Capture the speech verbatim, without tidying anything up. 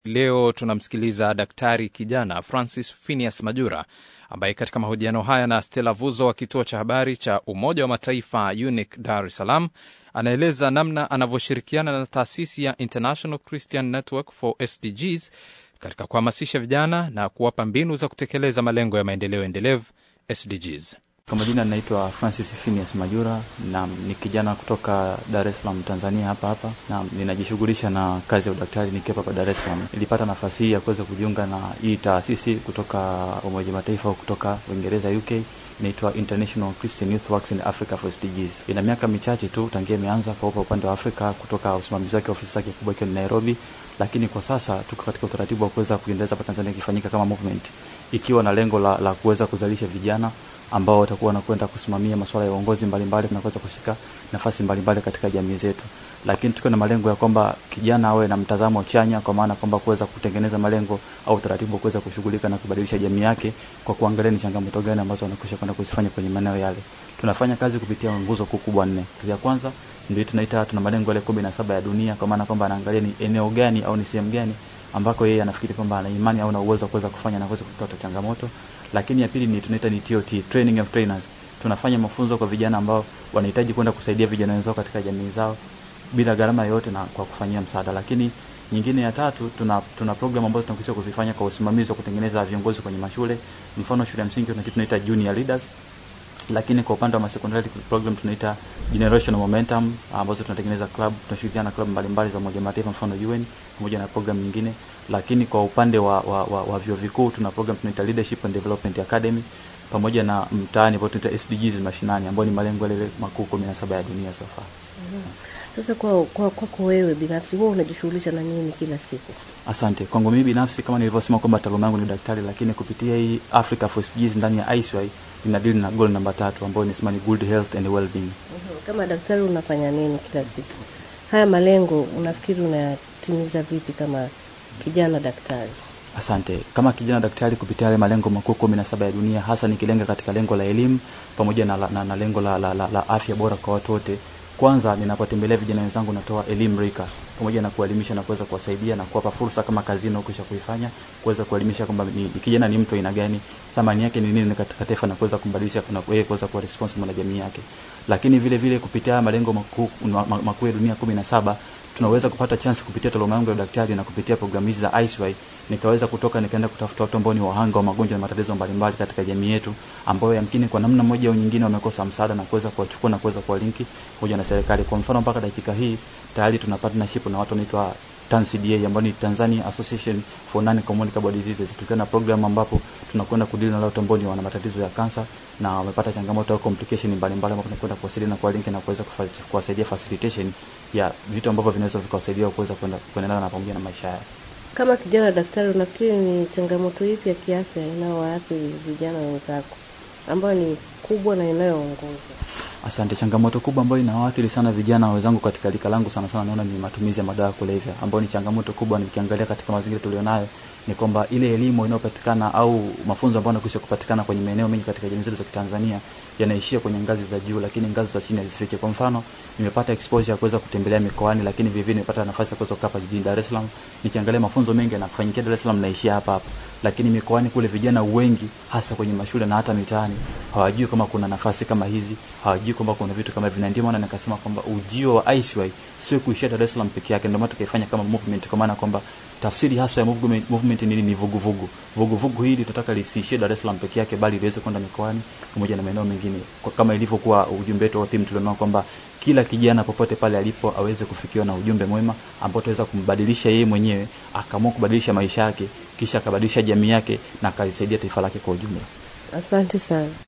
Leo tunamsikiliza daktari kijana Francis Phineas Majura ambaye katika mahojiano haya na Stella Vuzo wa kituo cha habari cha Umoja wa Mataifa U N I C Dar es Salaam anaeleza namna anavyoshirikiana na taasisi ya International Christian Network for S D Gs katika kuhamasisha vijana na kuwapa mbinu za kutekeleza malengo ya maendeleo endelevu S D Gs. Kwa majina naitwa Francis Phineas Majura na ni kijana kutoka Dar es Salaam Tanzania hapa hapa, na ninajishughulisha na kazi ya udaktari nikiwa hapa Dar es Salaam. Nilipata nafasi hii ya kuweza kujiunga na hii taasisi kutoka Umoja wa Mataifa kutoka Uingereza U K, inaitwa International Christian Youth Works in Africa for S D Gs. Ina miaka michache tu tangia imeanza kwa upande wa Afrika, kutoka usimamizi wake ofisi yake kubwa ikiwa Nairobi, lakini kwa sasa tuko katika utaratibu wa kuweza kuendeleza hapa Tanzania ikifanyika kama movement, ikiwa na lengo la, la kuweza kuzalisha vijana ambao watakuwa wanakwenda kusimamia masuala ya uongozi mbalimbali na kuweza kushika nafasi mbalimbali katika jamii zetu. Lakini tukiwa na malengo ya kwamba kijana awe na mtazamo chanya, kwa maana kwamba kuweza kutengeneza malengo au taratibu kuweza kushughulika na kubadilisha jamii yake kwa kuangalia ni changamoto gani ambazo wanakwisha kwenda kuzifanya kwenye maeneo yale. Tunafanya kazi kupitia nguzo kubwa nne. Ya kwanza ndio tunaita tuna malengo yale kumi na saba ya dunia, kwa maana kwamba anaangalia ni eneo gani au ni sehemu gani ambako yeye anafikiri kwamba ana imani au na uwezo wa kuweza kufanya na kuweza kutatua changamoto. Lakini ya pili ni tunaita ni T O T, training of trainers. Tunafanya mafunzo kwa vijana ambao wanahitaji kwenda kusaidia vijana wenzao katika jamii zao bila gharama yoyote na kwa kufanyia msaada. Lakini nyingine ya tatu tuna tuna program ambazo tunakwisha kuzifanya kwa usimamizi wa kutengeneza viongozi kwenye mashule. Mfano shule ya msingi tuna kitu tunaita junior leaders. Lakini kwa upande wa secondary program tunaita generational momentum, ambazo tunatengeneza club, tunashirikiana na club mbalimbali za Umoja wa Mataifa, mfano U N pamoja na program nyingine. Lakini kwa upande wa wa, wa, wa vyuo vikuu tuna program tunaita leadership and development academy, pamoja na mtaani ambao tunaita S D Gs mashinani, ambao ni malengo yale makuu kumi na saba ya dunia so far. Mm-hmm. Sasa kwa kwa kwako wewe binafsi wewe unajishughulisha na nini kila siku? Asante. Kwangu mimi binafsi, kama nilivyosema kwamba taaluma yangu ni daktari, lakini kupitia hii Africa for S D Gs ndani ya I S W I ninadili na goal namba tatu ambayo ni smart good health and well-being. Mm-hmm. Kama daktari unafanya nini kila siku? Haya malengo unafikiri unayatimiza vipi kama kijana daktari? Asante. Kama kijana daktari kupitia yale malengo makuu kumi na saba ya dunia, hasa nikilenga katika lengo la elimu pamoja na, na, na lengo la, la, la, la afya bora kwa watu wote. Kwanza ninapotembelea vijana wenzangu natoa elimu rika pamoja na kuelimisha na kuweza kuwasaidia na kuwapa fursa kama kazini au kisha kuifanya, kuweza kuelimisha kwamba ni kijana ni mtu aina gani, thamani yake ni nini katika taifa, na kuweza kumbadilisha na yeye kuweza kuwa responsible na jamii yake. Lakini vile vile kupitia malengo makuu makuu ya dunia kumi na saba tunaweza kupata chance kupitia taaluma yangu ya daktari na kupitia programu hizi za I S W I nikaweza kutoka nikaenda kutafuta watu ambao ni wahanga wa magonjwa na matatizo mbalimbali katika jamii yetu, ambao yamkini kwa namna moja au nyingine wamekosa msaada, na kuweza kuwachukua na kuweza kuwalinki pamoja na serikali. Kwa mfano mpaka dakika hii tayari tuna partnership na watu wanaitwa T A N C D A, ambao ni Tanzania Association for Non-Communicable Diseases. Tukiwa na program ambapo tunakwenda kudili na watu ambao wana matatizo ya kansa na wamepata changamoto au complication mbalimbali, ambapo tunakwenda kuwasaidia na kuwalinki na kuweza kuwasaidia facilitation ya vitu ambavyo vinaweza vikawasaidia kuweza kwenda kuendelea na pamoja na maisha yao. Kama kijana daktari unafikiri ni changamoto ipi ya kiafya inayowaathiri vijana wenzako ambayo ni kubwa na inayoongoza? Asante. Changamoto kubwa ambayo inawaathiri sana vijana wenzangu katika lika langu sana sana naona ni matumizi ya madawa ya kulevya, ambayo ni changamoto kubwa. Nikiangalia katika mazingira tulionayo ni kwamba ile elimu inayopatikana au mafunzo ambayo yanakwisha kupatikana kwenye maeneo mengi katika jamii zetu za Tanzania yanaishia kwenye ngazi za juu, lakini ngazi za chini hazifiki. Kwa mfano, nimepata exposure ya kuweza kutembelea mikoani, lakini vile vile nimepata nafasi ya kuweza kukaa hapa jijini Dar es Salaam. Nikiangalia mafunzo mengi yanafanyika Dar es Salaam naishia hapa hapa, lakini mikoani kule vijana wengi hasa kwenye mashule na hata mitaani hawajui kama kuna nafasi kama hizi, hawajui kwamba kuna vitu kama hivi. Ndio maana nikasema kwamba ujio wa I S W I sio kuishia Dar es Salaam pekee yake, ndio maana tukaifanya kama movement, kwa maana kwamba tafsiri hasa ya movement, movement ni ni vuguvugu. Vuguvugu hili tutataka lisiishie Dar es Salaam pekee yake, bali liweze kwenda mikoani pamoja na maeneo mengine, kama ilivyokuwa ujumbe wetu wa theme tulionao kwamba kila kijana popote pale alipo aweze kufikiwa na ujumbe mwema ambao tutaweza kumbadilisha yeye mwenyewe, akaamua kubadilisha maisha yake, kisha akabadilisha jamii yake na akalisaidia taifa lake kwa ujumla. Asante sana.